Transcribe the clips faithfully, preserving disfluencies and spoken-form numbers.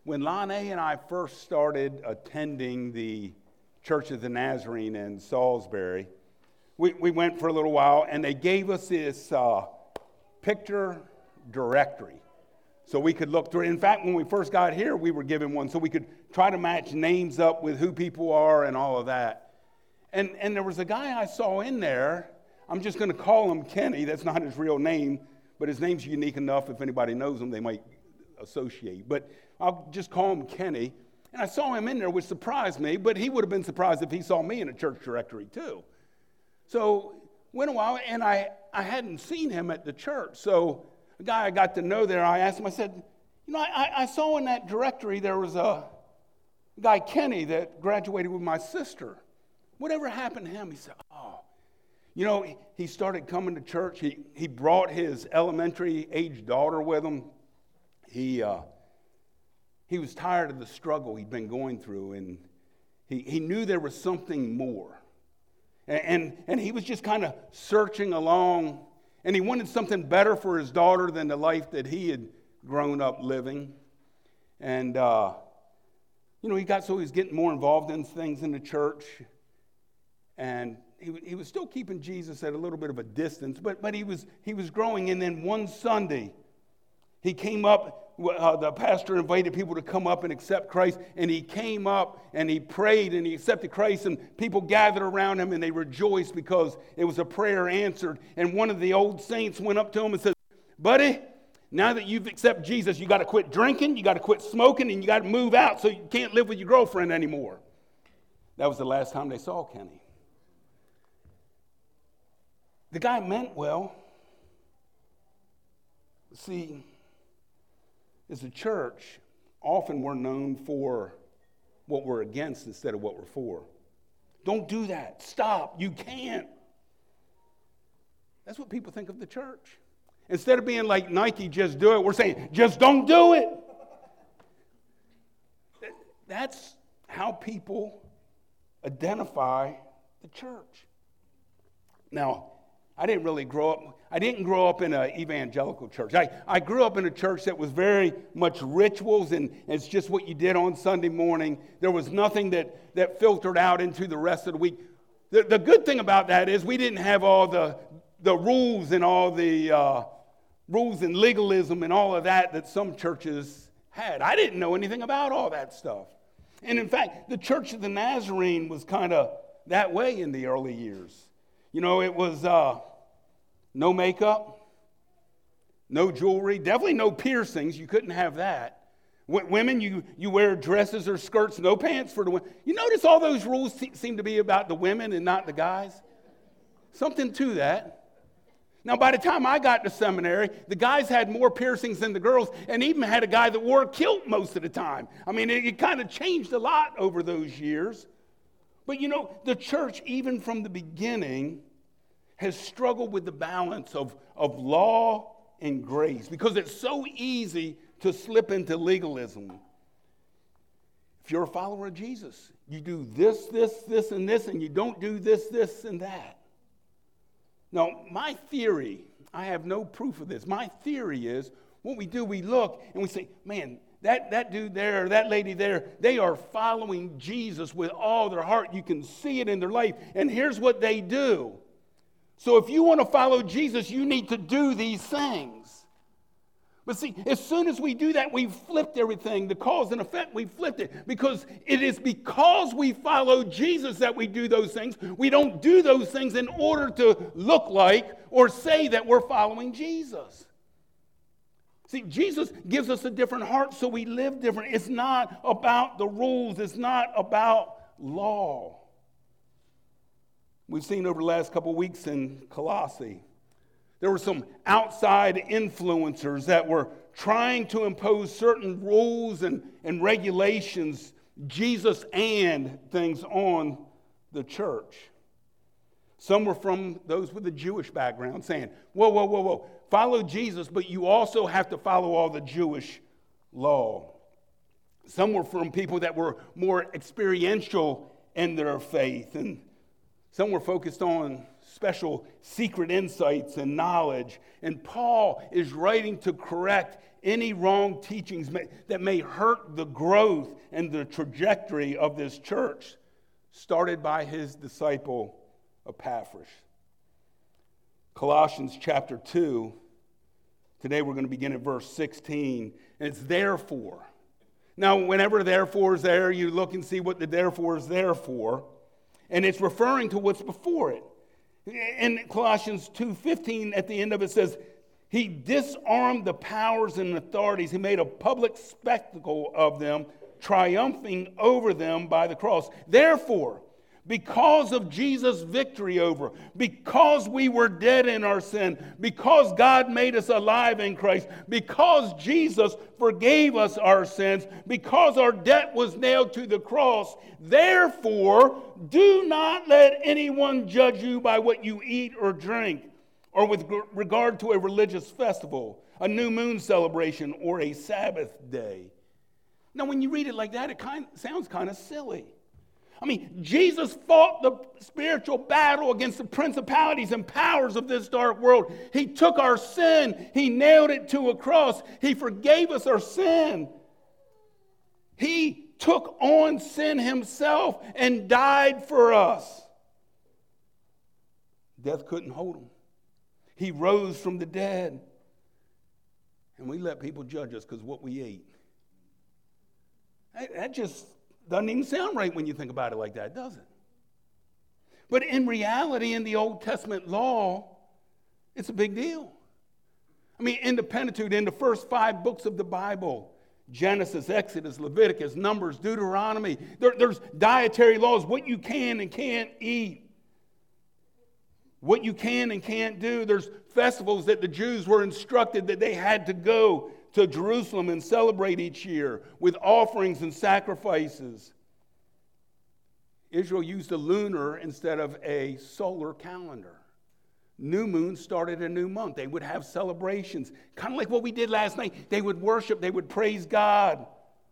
When Lonnie and I first started attending the Church of the Nazarene in Salisbury, we, we went for a little while, and they gave us this uh, picture directory so we could look through it. In fact, when we first got here, we were given one so we could try to match names up with who people are and all of that. And, and there was a guy I saw in there. I'm just going to call him Kenny. That's not his real name, but his name's unique enough. If anybody knows him, they might associate. But I'll just call him Kenny. And I saw him in there, which surprised me, but he would have been surprised if he saw me in a church directory too. So went a while, and I, I hadn't seen him at the church. So a guy I got to know there, I asked him, I said, you know, I, I saw in that directory there was a guy, Kenny, that graduated with my sister. Whatever happened to him? He said, oh. You know, he, he started coming to church. He, he brought his elementary-age daughter with him. He uh, he was tired of the struggle he'd been going through, and he, he knew there was something more. And, and, and he was just kind of searching along, and he wanted something better for his daughter than the life that he had grown up living. And, uh, you know, he got so he was getting more involved in things in the church, and he, he was still keeping Jesus at a little bit of a distance, but, but he was he was growing. And then one Sunday, he came up. Uh, the pastor invited people to come up and accept Christ, and he came up and he prayed and he accepted Christ, and people gathered around him and they rejoiced because it was a prayer answered. And one of the old saints went up to him and said, buddy, now that you've accepted Jesus, you got to quit drinking, you got to quit smoking, and you got to move out so you can't live with your girlfriend anymore. That was the last time they saw Kenny. The guy meant well. See, as a church, often we're known for what we're against instead of what we're for. Don't do that. Stop. You can't. That's what people think of the church. Instead of being like Nike, just do it, we're saying, just don't do it. That's how people identify the church. Now, I didn't really grow up, I didn't grow up in an evangelical church. I, I grew up in a church that was very much rituals, and, and it's just what you did on Sunday morning. There was nothing that, that filtered out into the rest of the week. The, the good thing about that is we didn't have all the, the rules and all the uh, rules and legalism and all of that that some churches had. I didn't know anything about all that stuff. And in fact, the Church of the Nazarene was kind of that way in the early years. You know, it was uh, no makeup, no jewelry, definitely no piercings. You couldn't have that. W- women, you, you wear dresses or skirts, no pants for the women. You notice all those rules se- seem to be about the women and not the guys? Something to that. Now, by the time I got to seminary, the guys had more piercings than the girls, and even had a guy that wore a kilt most of the time. I mean, it, it kind of changed a lot over those years. But you know, the church, even from the beginning, has struggled with the balance of, of law and grace, because it's so easy to slip into legalism. If you're a follower of Jesus, you do this, this, this, and this, and you don't do this, this, and that. Now, my theory, I have no proof of this. My theory is, what we do, we look and we say, man, That, that dude there, that lady there, they are following Jesus with all their heart. You can see it in their life. And here's what they do. So if you want to follow Jesus, you need to do these things. But see, as soon as we do that, we've flipped everything. The cause and effect, we've flipped it. Because it is because we follow Jesus that we do those things. We don't do those things in order to look like or say that we're following Jesus. See, Jesus gives us a different heart, so we live different. It's not about the rules. It's not about law. We've seen over the last couple of weeks in Colossae, there were some outside influencers that were trying to impose certain rules and, and regulations, Jesus and things on the church. Some were from those with a Jewish background saying, whoa, whoa, whoa, whoa. Follow Jesus, but you also have to follow all the Jewish law. Some were from people that were more experiential in their faith. And Some were focused on special secret insights and knowledge. And Paul is writing to correct any wrong teachings that may hurt the growth and the trajectory of this church, started by his disciple Epaphras. Colossians chapter two. Today we're going to begin at verse sixteen. And it's therefore. Now, whenever therefore is there, you look and see what the therefore is there for. And it's referring to what's before it. In Colossians two fifteen, at the end of it says, he disarmed the powers and authorities. He made a public spectacle of them, triumphing over them by the cross. Therefore, because of Jesus' victory over, because we were dead in our sin, because God made us alive in Christ, because Jesus forgave us our sins, because our debt was nailed to the cross, therefore, do not let anyone judge you by what you eat or drink, or with regard to a religious festival, a new moon celebration, or a Sabbath day. Now, when you read it like that, it kind of sounds kind of silly. I mean, Jesus fought the spiritual battle against the principalities and powers of this dark world. He took our sin. He nailed it to a cross. He forgave us our sin. He took on sin himself and died for us. Death couldn't hold him. He rose from the dead. And we let people judge us because of what we ate. That just doesn't even sound right when you think about it like that, does it? But in reality, in the Old Testament law, it's a big deal. I mean, in the Pentateuch, in the first five books of the Bible, Genesis, Exodus, Leviticus, Numbers, Deuteronomy, there, there's dietary laws, what you can and can't eat, what you can and can't do. There's festivals that the Jews were instructed that they had to go to Jerusalem and celebrate each year with offerings and sacrifices. Israel used a lunar instead of a solar calendar. New moon started a new month. They would have celebrations, kind of like what we did last night. They would worship, they would praise God.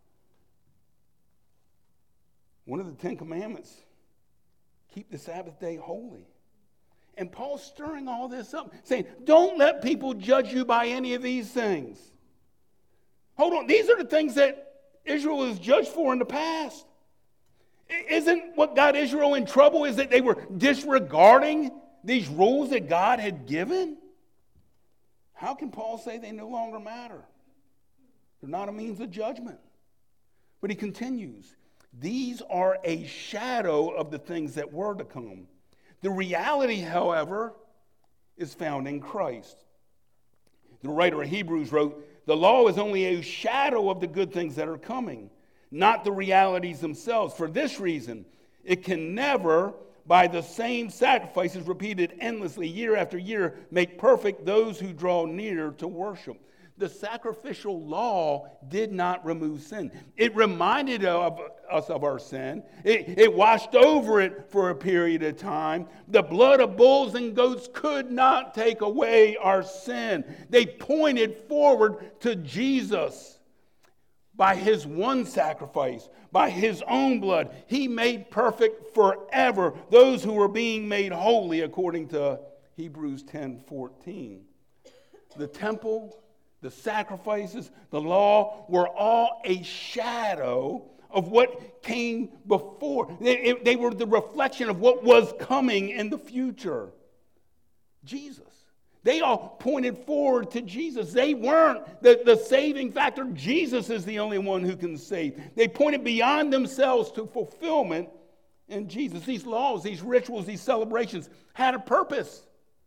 One of the Ten Commandments, keep the Sabbath day holy. And Paul's stirring all this up, saying, don't let people judge you by any of these things. Hold on, these are the things that Israel was judged for in the past. Isn't what got Israel in trouble is that they were disregarding these rules that God had given? How can Paul say they no longer matter? They're not a means of judgment. But he continues, these are a shadow of the things that were to come. The reality, however, is found in Christ. The writer of Hebrews wrote, the law is only a shadow of the good things that are coming, not the realities themselves. For this reason, it can never, by the same sacrifices repeated endlessly year after year, make perfect those who draw near to worship. The sacrificial law did not remove sin. It reminded of us of our sin. It, it washed over it for a period of time. The blood of bulls and goats could not take away our sin. They pointed forward to Jesus. By his one sacrifice, by his own blood, he made perfect forever those who were being made holy, according to Hebrews ten fourteen. The temple, the sacrifices, the law were all a shadow of what came before. They, they were the reflection of what was coming in the future. Jesus. They all pointed forward to Jesus. They weren't the, the saving factor. Jesus is the only one who can save. They pointed beyond themselves to fulfillment in Jesus. These laws, these rituals, these celebrations had a purpose.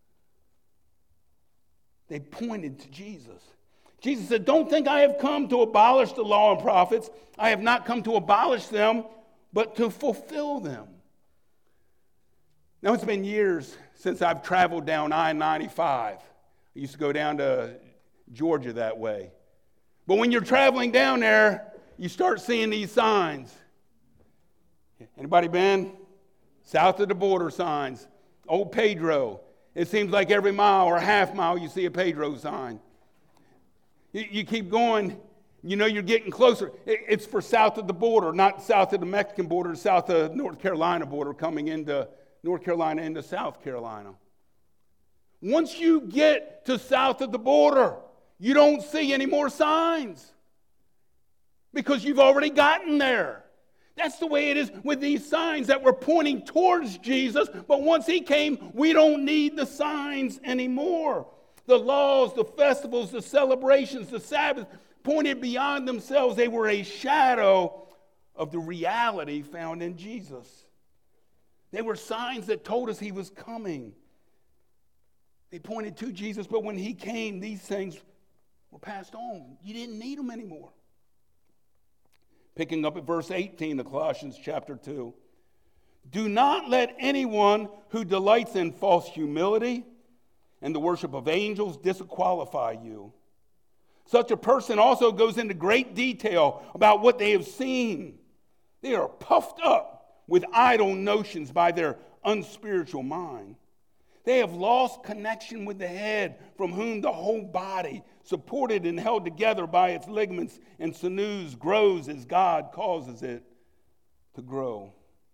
They pointed to Jesus. Jesus said, don't think I have come to abolish the law and prophets. I have not come to abolish them, but to fulfill them. Now, it's been years since I've traveled down I ninety-five. I used to go down to Georgia that way. But when you're traveling down there, you start seeing these signs. Anybody been? South of the border signs. Old Pedro. It seems like every mile or half mile you see a Pedro sign. You, you keep going, you know you're getting closer. It, it's for south of the border, not south of the Mexican border, south of the North Carolina border coming into North Carolina into South Carolina. Once you get to south of the border, you don't see any more signs because you've already gotten there. That's the way it is with these signs that were pointing towards Jesus. But once he came, we don't need the signs anymore. The laws, the festivals, the celebrations, the Sabbath pointed beyond themselves. They were a shadow of the reality found in Jesus. They were signs that told us he was coming. They pointed to Jesus, but when he came, these things were passed on. You didn't need them anymore. Picking up at verse eighteen of Colossians chapter two. Do not let anyone who delights in false humility and the worship of angels disqualify you. Such a person also goes into great detail about what they have seen. They are puffed up with idle notions by their unspiritual mind. They have lost connection with the head, from whom the whole body, supported and held together by its ligaments and sinews, grows as God causes it to grow.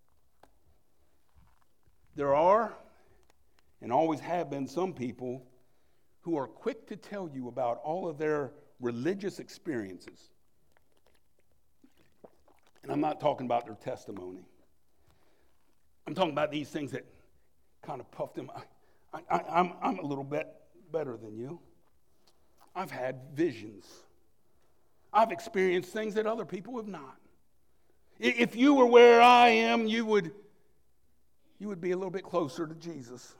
There are, and always have been, some people who are quick to tell you about all of their religious experiences. And I'm not talking about their testimony. I'm talking about these things that kind of puff them up. I, I, I'm, I'm a little bit better than you. I've had visions. I've experienced things that other people have not. If you were where I am, you would, you would be a little bit closer to Jesus.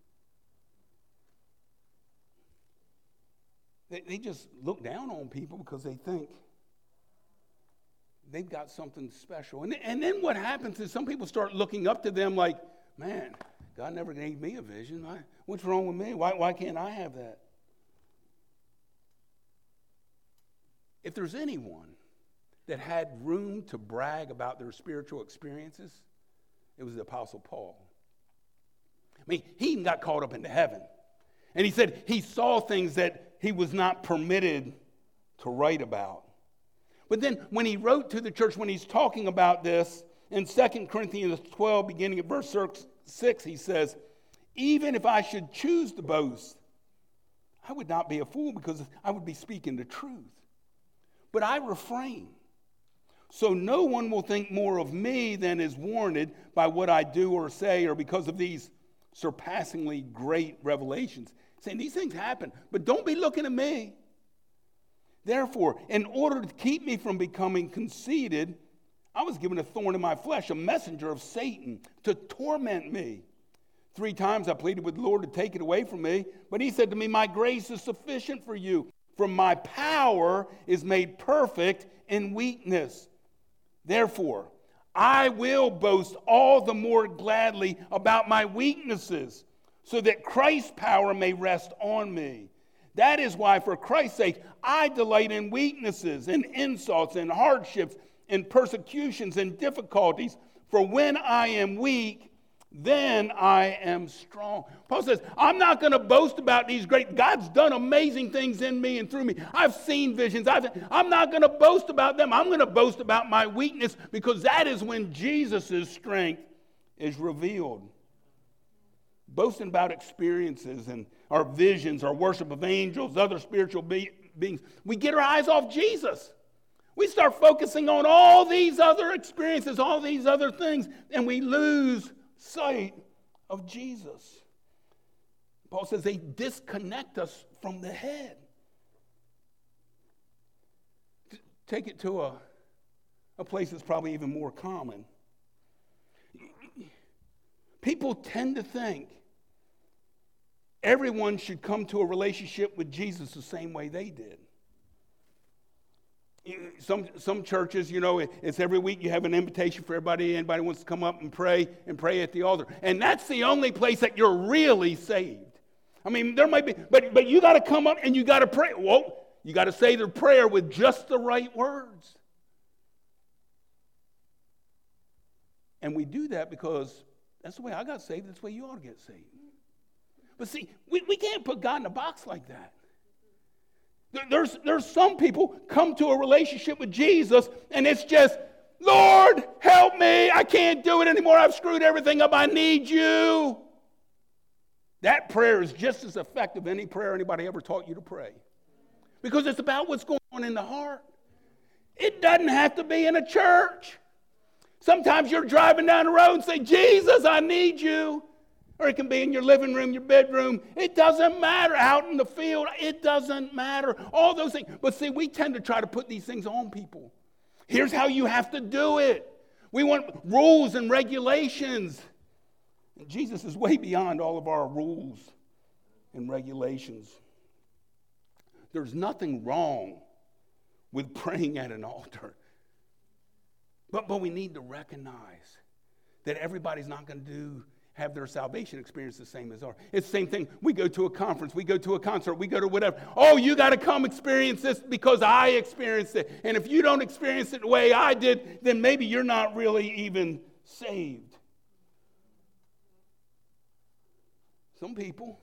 They, they just look down on people because they think they've got something special. And, and then what happens is some people start looking up to them like, man, God never gave me a vision. Why, what's wrong with me? Why, why can't I have that? If there's anyone that had room to brag about their spiritual experiences, it was the Apostle Paul. I mean, he even got caught up into heaven. And he said he saw things that he was not permitted to write about. But then when he wrote to the church, when he's talking about this, in Second Corinthians twelve, beginning at verse six, he says, even if I should choose to boast, I would not be a fool because I would be speaking the truth. But I refrain, so no one will think more of me than is warranted by what I do or say, or because of these surpassingly great revelations. Saying these things happen, but don't be looking at me. Therefore, in order to keep me from becoming conceited, I was given a thorn in my flesh, a messenger of Satan, to torment me. Three times I pleaded with the Lord to take it away from me, but he said to me, my grace is sufficient for you, for my power is made perfect in weakness. Therefore, I will boast all the more gladly about my weaknesses, so that Christ's power may rest on me. That is why, for Christ's sake, I delight in weaknesses, in insults, in hardships, in persecutions, and difficulties. For when I am weak, then I am strong. Paul says, I'm not going to boast about these great, God's done amazing things in me and through me. I've seen visions. I've, I'm not going to boast about them. I'm going to boast about my weakness, because that is when Jesus' strength is revealed. Boasting about experiences and our visions, our worship of angels, other spiritual be- beings. We get our eyes off Jesus. We start focusing on all these other experiences, all these other things, and we lose sight of Jesus. Paul says they disconnect us from the head. Take it to a, a place that's probably even more common. People tend to think everyone should come to a relationship with Jesus the same way they did. Some some churches, you know, it's every week you have an invitation for everybody. Anybody wants to come up and pray and pray at the altar. And that's the only place that you're really saved. I mean, there might be, but, but you got to come up and you got to pray. Well, you got to say the prayer with just the right words. And we do that because that's the way I got saved. That's the way you ought to get saved. But see, we, we can't put God in a box like that. There's, there's some people come to a relationship with Jesus, and it's just, Lord, help me. I can't do it anymore. I've screwed everything up. I need you. That prayer is just as effective as any prayer anybody ever taught you to pray. Because it's about what's going on in the heart. It doesn't have to be in a church. Sometimes you're driving down the road and say, Jesus, I need you. Or it can be in your living room, your bedroom. It doesn't matter. Out in the field, it doesn't matter. All those things. But see, we tend to try to put these things on people. Here's how you have to do it. We want rules and regulations. And Jesus is way beyond all of our rules and regulations. There's nothing wrong with praying at an altar. But, but we need to recognize that everybody's not going to do have their salvation experience the same as ours. It's the same thing. We go to a conference, we go to a concert, we go to whatever. Oh, you got to come experience this because I experienced it. And if you don't experience it the way I did, then maybe you're not really even saved. Some people,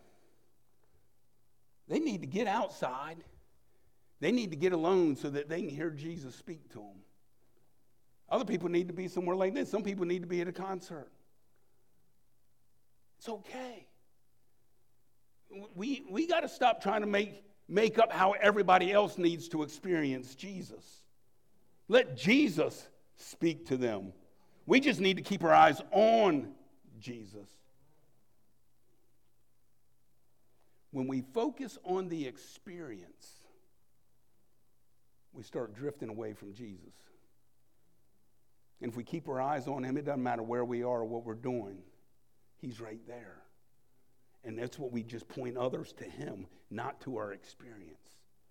they need to get outside. They need to get alone so that they can hear Jesus speak to them. Other people need to be somewhere like this. Some people need to be at a concert. It's okay. We, we got to stop trying to make, make up how everybody else needs to experience Jesus. Let Jesus speak to them. We just need to keep our eyes on Jesus. When we focus on the experience, we start drifting away from Jesus. And if we keep our eyes on him, it doesn't matter where we are or what we're doing. He's right there. And that's what we just point others to him, not to our experience.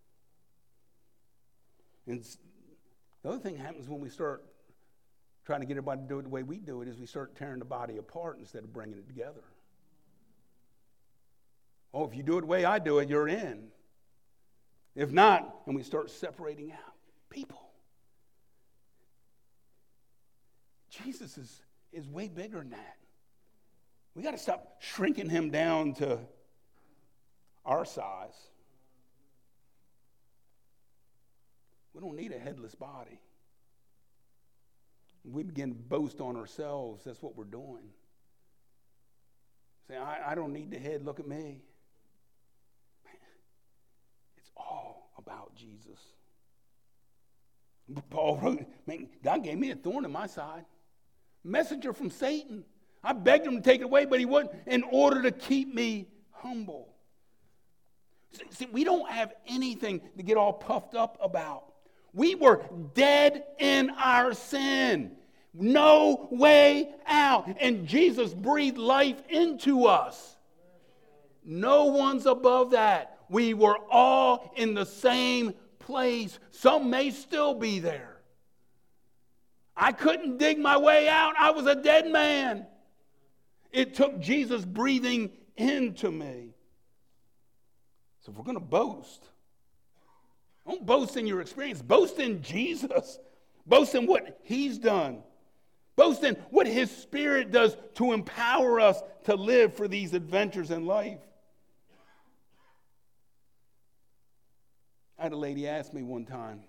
And the other thing happens when we start trying to get everybody to do it the way we do it is we start tearing the body apart instead of bringing it together. Oh, if you do it the way I do it, you're in. If not, and we start separating out people. Jesus is, is way bigger than that. We got to stop shrinking him down to our size. We don't need a headless body. We begin to boast on ourselves. That's what we're doing. Say, I, I don't need the head. Look at me. It's all about Jesus. Paul wrote, man, God gave me a thorn in my side. Messenger from Satan. I begged him to take it away, but he wouldn't, in order to keep me humble. See, see, we don't have anything to get all puffed up about. We were dead in our sin. No way out. And Jesus breathed life into us. No one's above that. We were all in the same place. Some may still be there. I couldn't dig my way out. I was a dead man. It took Jesus breathing into me. So if we're going to boast, don't boast in your experience. Boast in Jesus. Boast in what he's done. Boast in what his Spirit does to empower us to live for these adventures in life. I had a lady ask me one time.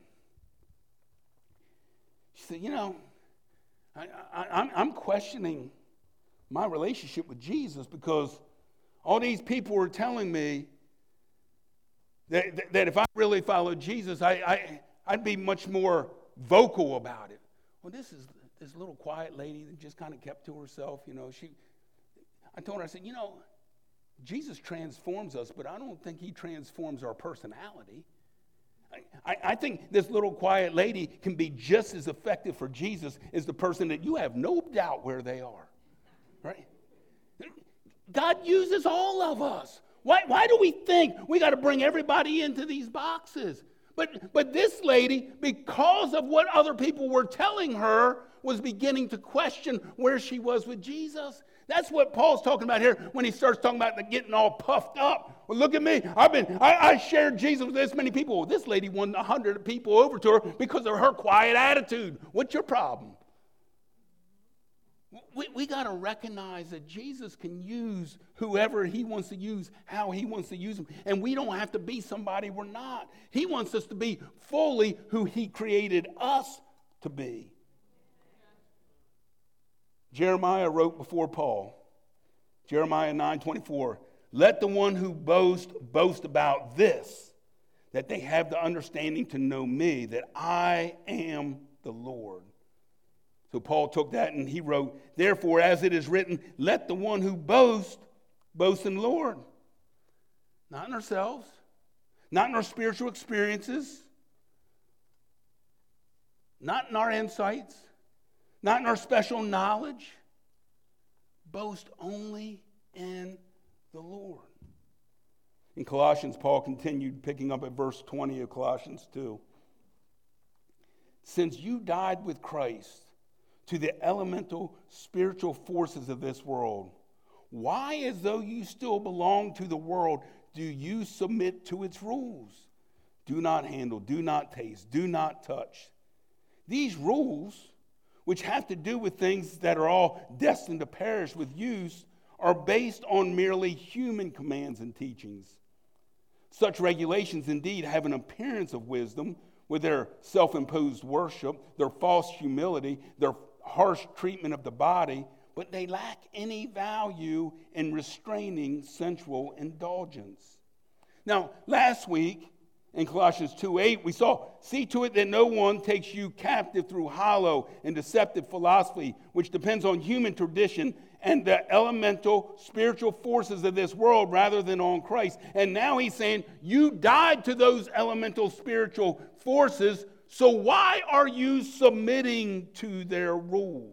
She said, you know, I, I, I'm, I'm questioning my relationship with Jesus because all these people were telling me that, that, that if I really followed Jesus, I, I, I'd be much more vocal about it. Well, this is this little quiet lady that just kind of kept to herself. You know, she. I told her, I said, you know, Jesus transforms us, but I don't think he transforms our personality. I, I think this little quiet lady can be just as effective for Jesus as the person that you have no doubt where they are. Right? God uses all of us. Why, why do we think we got to bring everybody into these boxes? But, but this lady, because of what other people were telling her, was beginning to question where she was with Jesus. That's what Paul's talking about here when he starts talking about the getting all puffed up. Well, look at me. I've been, I, I shared Jesus with this many people. Well, this lady won a hundred people over to her because of her quiet attitude. What's your problem? We, we got to recognize that Jesus can use whoever he wants to use, how he wants to use them. And we don't have to be somebody we're not. He wants us to be fully who he created us to be. Jeremiah wrote before Paul. Jeremiah nine twenty-four. Let the one who boasts boast about this, that they have the understanding to know me, that I am the Lord. So Paul took that and he wrote, therefore, as it is written, let the one who boasts boast in the Lord. Not in ourselves, not in our spiritual experiences, not in our insights, not in our special knowledge. Boast only in the Lord. In Colossians, Paul continued picking up at verse twenty of Colossians two. Since you died with Christ to the elemental spiritual forces of this world, why, as though you still belong to the world, do you submit to its rules? Do not handle, do not taste, do not touch. These rules, which have to do with things that are all destined to perish with use, are based on merely human commands and teachings. Such regulations indeed have an appearance of wisdom with their self-imposed worship, their false humility, their harsh treatment of the body, but they lack any value in restraining sensual indulgence. Now, last week in Colossians two eight, we saw, see to it that no one takes you captive through hollow and deceptive philosophy, which depends on human tradition and the elemental spiritual forces of this world rather than on Christ. And now he's saying, you died to those elemental spiritual forces, so why are you submitting to their rules?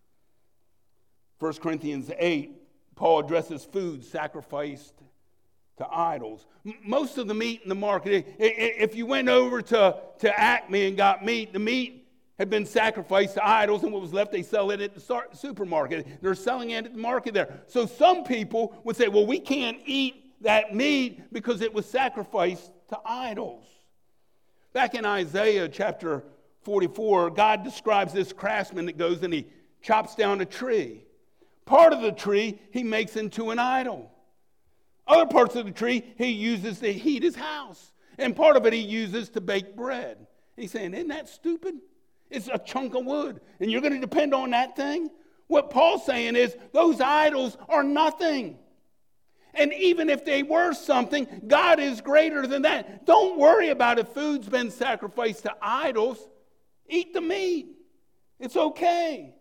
First Corinthians eight, Paul addresses food sacrificed to idols. M- most of the meat in the market, i- i- if you went over to, to Acme and got meat, the meat had been sacrificed to idols, and what was left, they sell it at the sar- supermarket. They're selling it at the market there. So some people would say, well, we can't eat that meat because it was sacrificed to idols. Back in Isaiah chapter forty-four, God describes this craftsman that goes and he chops down a tree. Part of the tree he makes into an idol. Other parts of the tree he uses to heat his house. And part of it he uses to bake bread. He's saying, isn't that stupid? It's a chunk of wood. And you're going to depend on that thing? What Paul's saying is those idols are nothing. And even if they were something, God is greater than that. Don't worry about if food's been sacrificed to idols. Eat the meat. It's okay.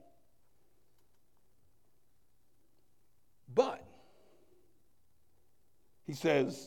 But, he says,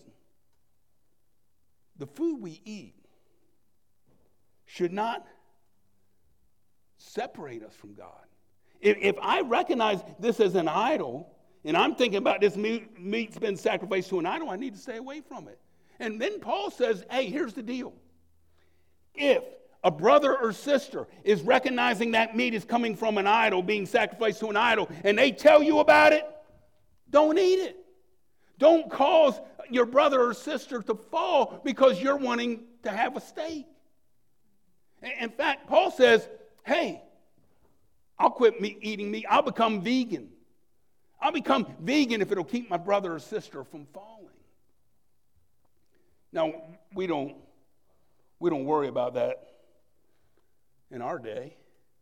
the food we eat should not separate us from God. If, if I recognize this as an idol, and I'm thinking about this meat, meat's been sacrificed to an idol, I need to stay away from it. And then Paul says, hey, here's the deal. If a brother or sister is recognizing that meat is coming from an idol, being sacrificed to an idol, and they tell you about it, don't eat it. Don't cause your brother or sister to fall because you're wanting to have a steak. In fact, Paul says, hey, I'll quit me eating meat. I'll become vegan. I'll become vegan if it'll keep my brother or sister from falling. Now, we don't, we don't worry about that in our day.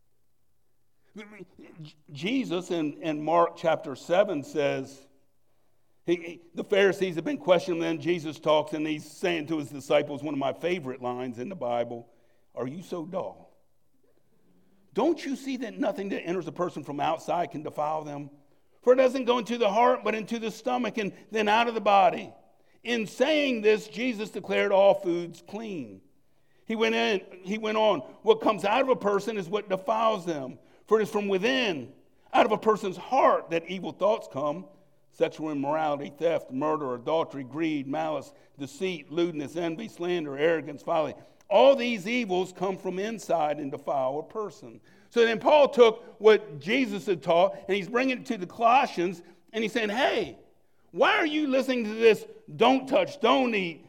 Jesus in, in Mark chapter seven says, he, he, the Pharisees have been questioning him, Jesus talks, and he's saying to his disciples, one of my favorite lines in the Bible, are you so dull? Don't you see that nothing that enters a person from outside can defile them? For it doesn't go into the heart, but into the stomach, and then out of the body. In saying this, Jesus declared all foods clean. He went in, he went on, what comes out of a person is what defiles them. For it is from within, out of a person's heart, that evil thoughts come. Sexual immorality, theft, murder, adultery, greed, malice, deceit, lewdness, envy, slander, arrogance, folly. All these evils come from inside and defile a person. So then Paul took what Jesus had taught, and he's bringing it to the Colossians, and he's saying, hey, why are you listening to this don't touch, don't eat,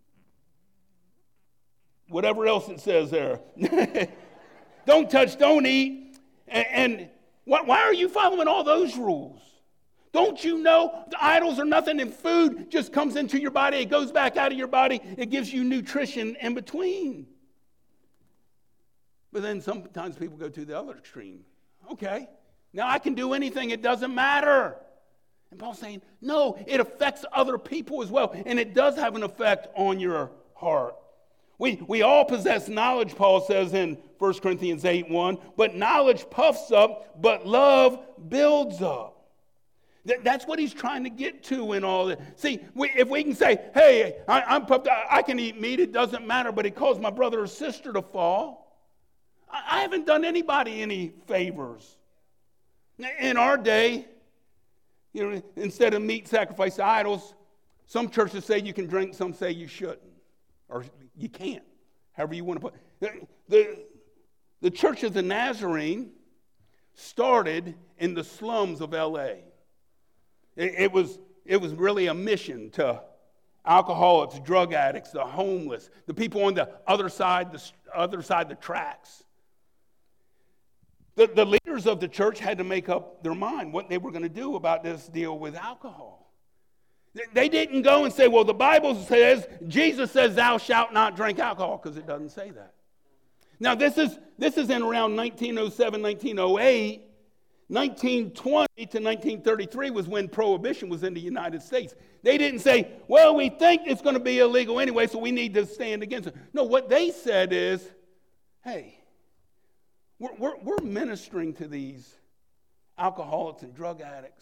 whatever else it says there. Don't touch, don't eat. And, and why are you following all those rules? Don't you know the idols are nothing, and food just comes into your body, it goes back out of your body, it gives you nutrition in between. But then sometimes people go to the other extreme. Okay, Now, I can do anything. It doesn't matter. And Paul's saying, no, it affects other people as well. And it does have an effect on your heart. We, we all possess knowledge, Paul says in First Corinthians eight one. But knowledge puffs up, but love builds up. Th- that's what he's trying to get to in all this. See, we, if we can say, hey, I, I'm puffed up, I can eat meat, it doesn't matter, but it caused my brother or sister to fall. I, I haven't done anybody any favors. In our day, you know, instead of meat sacrificed to idols, some churches say you can drink, some say you shouldn't. Or you can't, however you want to put it. The, the Church of the Nazarene started in the slums of L A. It, it, was, it was really a mission to alcoholics, drug addicts, the homeless, the people on the other side, the other side of the tracks. The, the leaders of the church had to make up their mind what they were going to do about this deal with alcohol. They didn't go and say, well, the Bible says, Jesus says, thou shalt not drink alcohol, because it doesn't say that. Now, this is this is in around nineteen oh seven, nineteen oh eight. nineteen twenty to nineteen thirty-three was when prohibition was in the United States. They didn't say, well, we think it's going to be illegal anyway, so we need to stand against it. No, what they said is, hey, we're, we're, we're ministering to these alcoholics and drug addicts.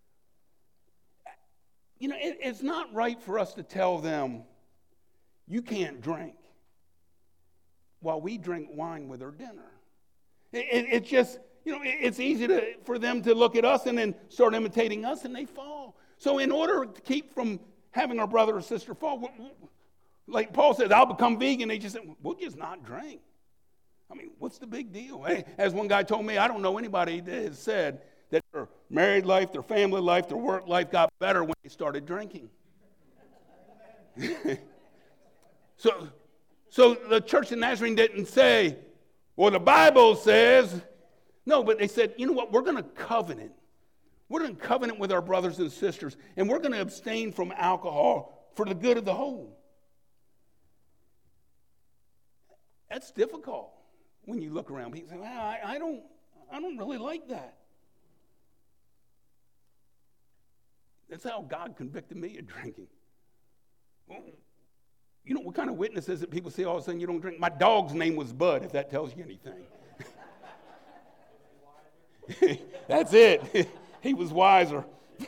You know, it, it's not right for us to tell them, you can't drink, while we drink wine with our dinner. It, it, it's just, you know, it, it's easy to, for them to look at us and then start imitating us, and they fall. So in order to keep from having our brother or sister fall, we, we, like Paul says, I'll become vegan. They just said, we'll just not drink. I mean, what's the big deal? Hey, as one guy told me, I don't know anybody that has said that their married life, their family life, their work life got better when they started drinking. so, so the Church of Nazarene didn't say, well, the Bible says. No, but they said, you know what, we're going to covenant. We're going to covenant with our brothers and sisters, and we're going to abstain from alcohol for the good of the whole. That's difficult when you look around. People say, well, I, I don't, I don't really like that. That's how God convicted me of drinking. Well, you know what kind of witness is it people say all of a sudden you don't drink? My dog's name was Bud, if that tells you anything. That's it. He was wiser.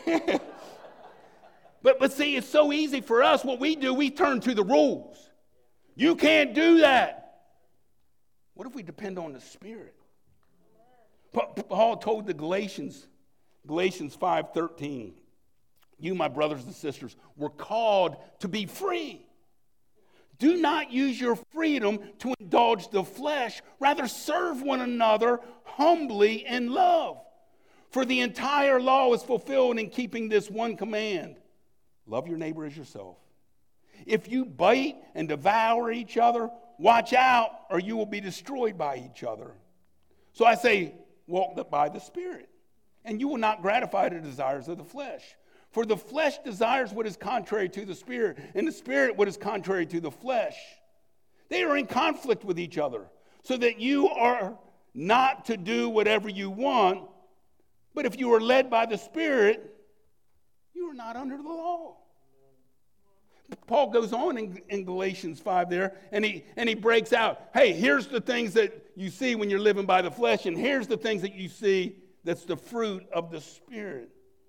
but, but see, it's so easy for us. What we do, we turn to the rules. You can't do that. What if we depend on the Spirit? Paul told the Galatians, Galatians five thirteen, you, my brothers and sisters, were called to be free. Do not use your freedom to indulge the flesh. Rather, serve one another humbly in love. For the entire law is fulfilled in keeping this one command. Love your neighbor as yourself. If you bite and devour each other, watch out, or you will be destroyed by each other. So I say, walk by the Spirit, and you will not gratify the desires of the flesh. For the flesh desires what is contrary to the Spirit, and the Spirit what is contrary to the flesh. They are in conflict with each other, so that you are not to do whatever you want. But if you are led by the Spirit, you are not under the law. Paul goes on in, in Galatians five there, and he, and he breaks out, hey, here's the things that you see when you're living by the flesh, and here's the things that you see that's the fruit of the Spirit.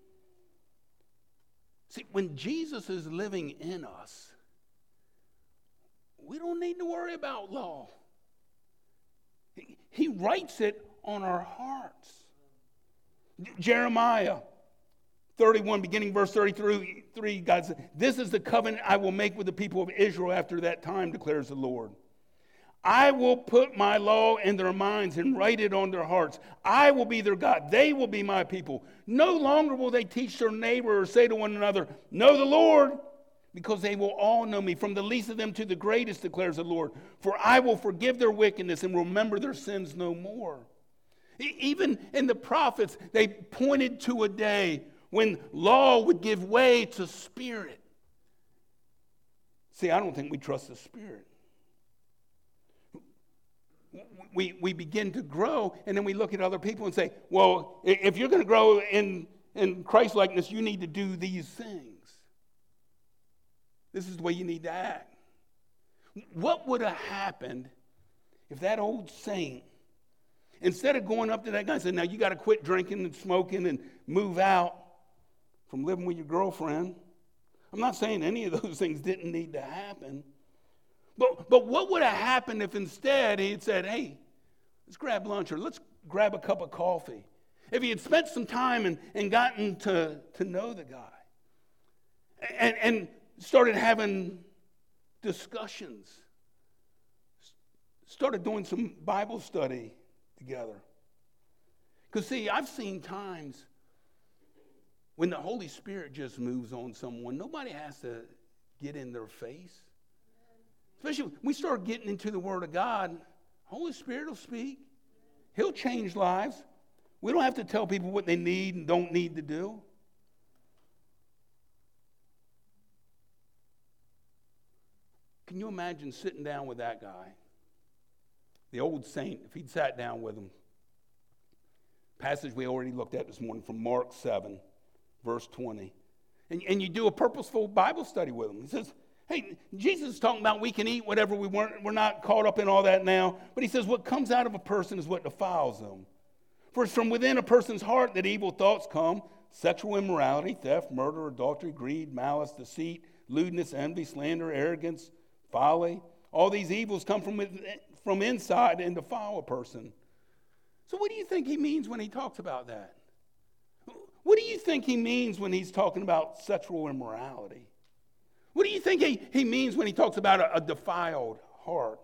See, when Jesus is living in us, we don't need to worry about law. He, he writes it on our hearts. Jeremiah thirty-one, beginning verse thirty-three, God said, this is the covenant I will make with the people of Israel after that time, declares the Lord. I will put my law in their minds and write it on their hearts. I will be their God. They will be my people. No longer will they teach their neighbor or say to one another, know the Lord, because they will all know me, from the least of them to the greatest, declares the Lord. For I will forgive their wickedness and remember their sins no more. Even in the prophets, they pointed to a day when law would give way to Spirit. See, I don't think we trust the Spirit. we, we begin to grow, and then we look at other people and say, well, if you're going to grow in, in Christ-likeness, you need to do these things. This is the way you need to act. What would have happened if that old saint, instead of going up to that guy and saying, now you got to quit drinking and smoking and move out from living with your girlfriend? I'm not saying any of those things didn't need to happen. But, but what would have happened if instead he had said, hey, let's grab lunch or let's grab a cup of coffee? If he had spent some time and, and gotten to, to know the guy and, and started having discussions, started doing some Bible study together. Because, see, I've seen times when the Holy Spirit just moves on someone, nobody has to get in their face. Especially when we start getting into the Word of God, Holy Spirit will speak. He'll change lives. We don't have to tell people what they need and don't need to do. Can you imagine sitting down with that guy? The old saint, if he'd sat down with him. Passage we already looked at this morning from Mark seven, verse twenty. And, and you do a purposeful Bible study with him. He says, hey, Jesus is talking about we can eat whatever we want. We're not caught up in all that now. But he says what comes out of a person is what defiles them. For it's from within a person's heart that evil thoughts come: sexual immorality, theft, murder, adultery, greed, malice, deceit, lewdness, envy, slander, arrogance, folly. All these evils come from, within, from inside and defile a person. So what do you think he means when he talks about that? What do you think he means when he's talking about sexual immorality? What do you think he, he means when he talks about a, a defiled heart?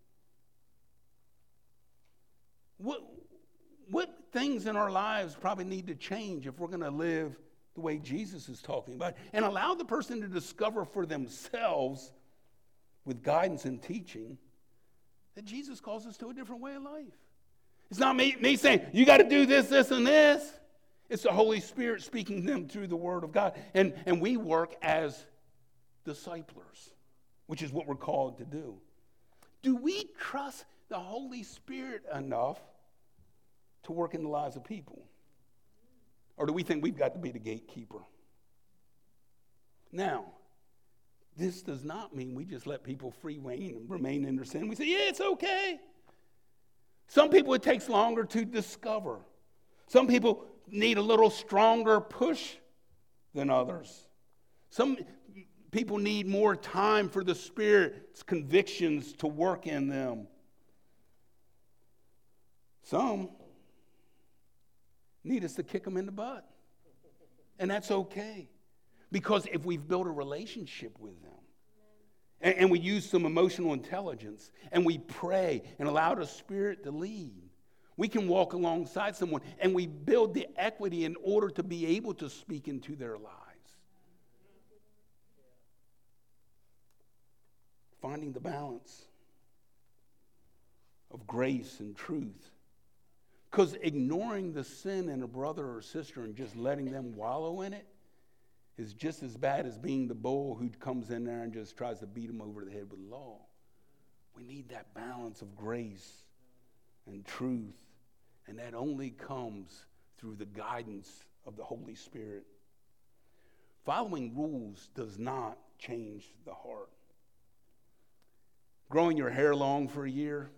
What, what things in our lives probably need to change if we're going to live the way Jesus is talking about, and allow the person to discover for themselves, with guidance and teaching, that Jesus calls us to a different way of life. It's not me, me saying, you got to do this, this, and this. It's the Holy Spirit speaking to them through the Word of God. And, and we work as disciplers, which is what we're called to do. Do we trust the Holy Spirit enough to work in the lives of people? Or do we think we've got to be the gatekeeper? Now, this does not mean we just let people free reign and remain in their sin. We say, yeah, it's okay. Some people it takes longer to discover. Some people need a little stronger push than others. Some people need more time for the Spirit's convictions to work in them. Some need us to kick them in the butt. And that's okay. Because if we've built a relationship with them, and, and we use some emotional intelligence, and we pray and allow the Spirit to lead, we can walk alongside someone, and we build the equity in order to be able to speak into their lives. Finding the balance of grace and truth. Because ignoring the sin in a brother or sister and just letting them wallow in it is just as bad as being the bull who comes in there and just tries to beat them over the head with law. We need that balance of grace and truth, and that only comes through the guidance of the Holy Spirit. Following rules does not change the heart. Growing your hair long for a year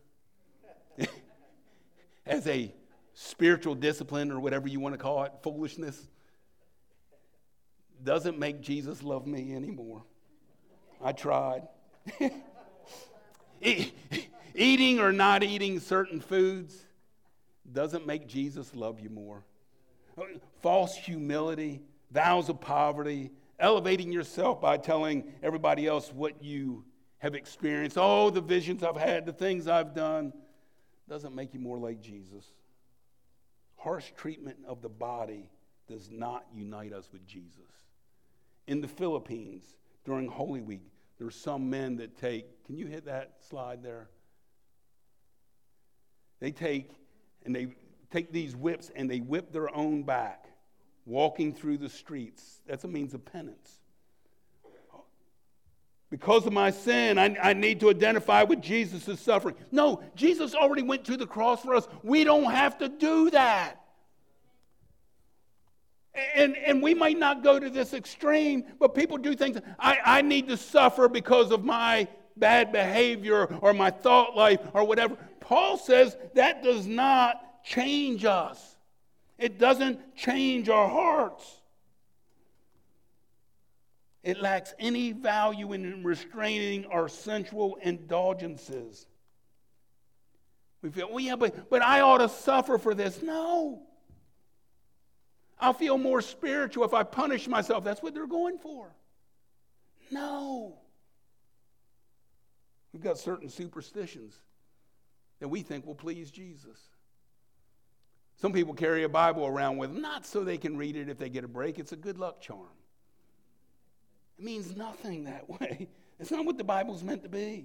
as a spiritual discipline, or whatever you want to call it, foolishness, doesn't make Jesus love me anymore. I tried. Eating or not eating certain foods doesn't make Jesus love you more. False humility, vows of poverty, elevating yourself by telling everybody else what you have experienced, oh, the visions I've had, the things I've done, doesn't make you more like Jesus. Harsh treatment of the body does not unite us with Jesus. In the Philippines, during Holy Week, there's some men that take, can you hit that slide there? They take, and they take these whips and they whip their own back, walking through the streets. That's a means of penance. Because of my sin, I, I need to identify with Jesus' suffering. No, Jesus already went to the cross for us. We don't have to do that. And, and we might not go to this extreme, but people do things. I, I need to suffer because of my bad behavior or my thought life or whatever. Paul says that does not change us. It doesn't change our hearts. It lacks any value in restraining our sensual indulgences. We feel, well, yeah, but, but I ought to suffer for this. No. I'll feel more spiritual if I punish myself. That's what they're going for. No. We've got certain superstitions that we think will please Jesus. Some people carry a Bible around with them, not so they can read it if they get a break. It's a good luck charm. It means nothing that way. It's not what the Bible's meant to be.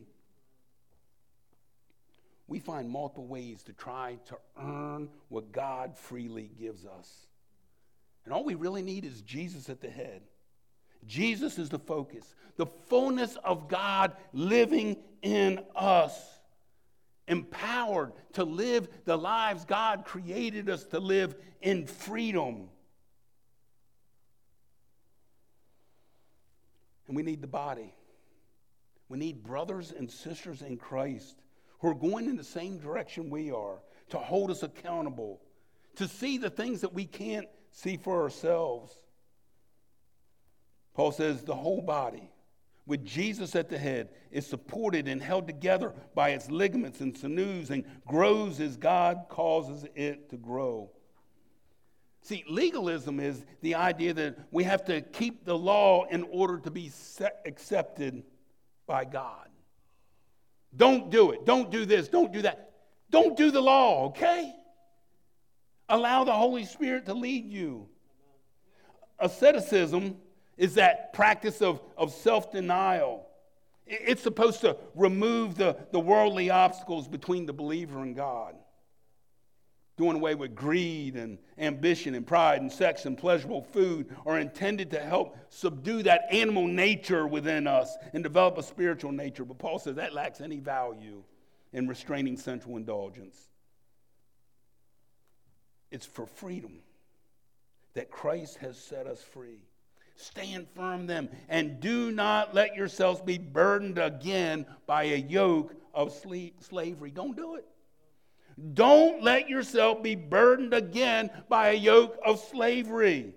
We find multiple ways to try to earn what God freely gives us. And all we really need is Jesus at the head. Jesus is the focus. The fullness of God living in us. Empowered to live the lives God created us to live in freedom. And we need the body. We need brothers and sisters in Christ who are going in the same direction we are, to hold us accountable, to see the things that we can't see for ourselves. Paul says the whole body, with Jesus at the head, is supported and held together by its ligaments and sinews and grows as God causes it to grow. See, legalism is the idea that we have to keep the law in order to be accepted by God. Don't do it. Don't do this. Don't do that. Don't do the law, okay? Allow the Holy Spirit to lead you. Asceticism is that practice of, of self-denial. It's supposed to remove the, the worldly obstacles between the believer and God. Doing away with greed and ambition and pride and sex and pleasurable food are intended to help subdue that animal nature within us and develop a spiritual nature. But Paul says that lacks any value in restraining sensual indulgence. It's for freedom that Christ has set us free. Stand firm then, and do not let yourselves be burdened again by a yoke of slavery. Don't do it. Don't let yourself be burdened again by a yoke of slavery.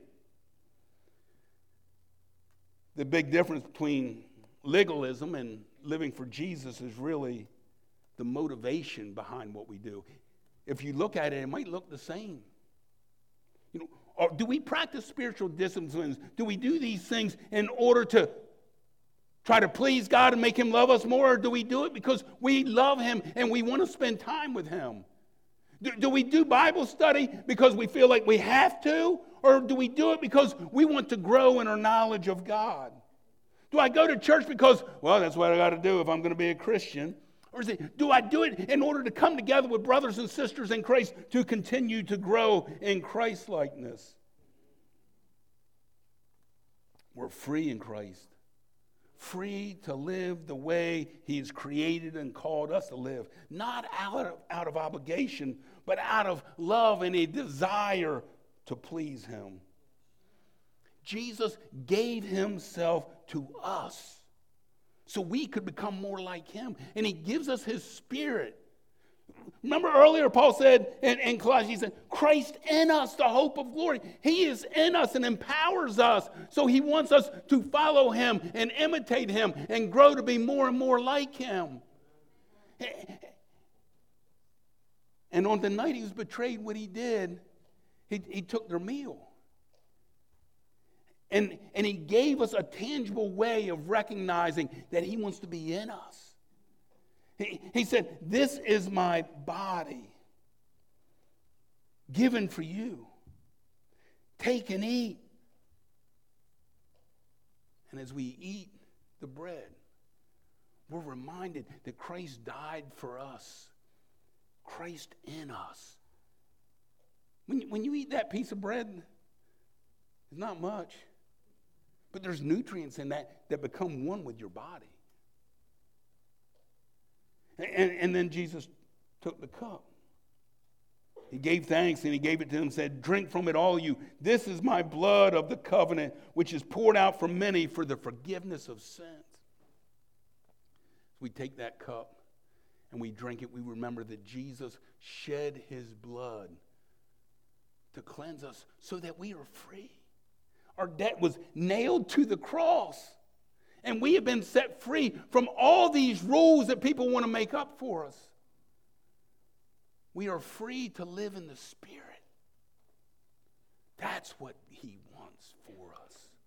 The big difference between legalism and living for Jesus is really the motivation behind what we do. If you look at it, it might look the same. You know, or do we practice spiritual disciplines? Do we do these things in order to try to please God and make him love us more? Or do we do it because we love him and we want to spend time with him? Do, do we do Bible study because we feel like we have to? Or do we do it because we want to grow in our knowledge of God? Do I go to church because, well, that's what I got to do if I'm going to be a Christian? Or is it, do I do it in order to come together with brothers and sisters in Christ to continue to grow in Christ-likeness? We're free in Christ. Free to live the way he's created and called us to live. Not out of, out of obligation, but out of love and a desire to please him. Jesus gave himself to us so we could become more like him. And he gives us his Spirit. Remember earlier Paul said in, in Colossians, he said, Christ in us, the hope of glory. He is in us and empowers us. So he wants us to follow him and imitate him and grow to be more and more like him. And on the night he was betrayed, what he did, he, he took their meal. And, and he gave us a tangible way of recognizing that he wants to be in us. He, he said, this is my body given for you. Take and eat. And as we eat the bread, we're reminded that Christ died for us. Christ in us. When, when you eat that piece of bread, it's not much. But there's nutrients in that that become one with your body. And, and then Jesus took the cup. He gave thanks and he gave it to them and said, drink from it, all you. This is my blood of the covenant, which is poured out for many for the forgiveness of sins. We take that cup and we drink it. We remember that Jesus shed his blood to cleanse us so that we are free. Our debt was nailed to the cross. And we have been set free from all these rules that people want to make up for us. We are free to live in the Spirit. That's what he wants for us.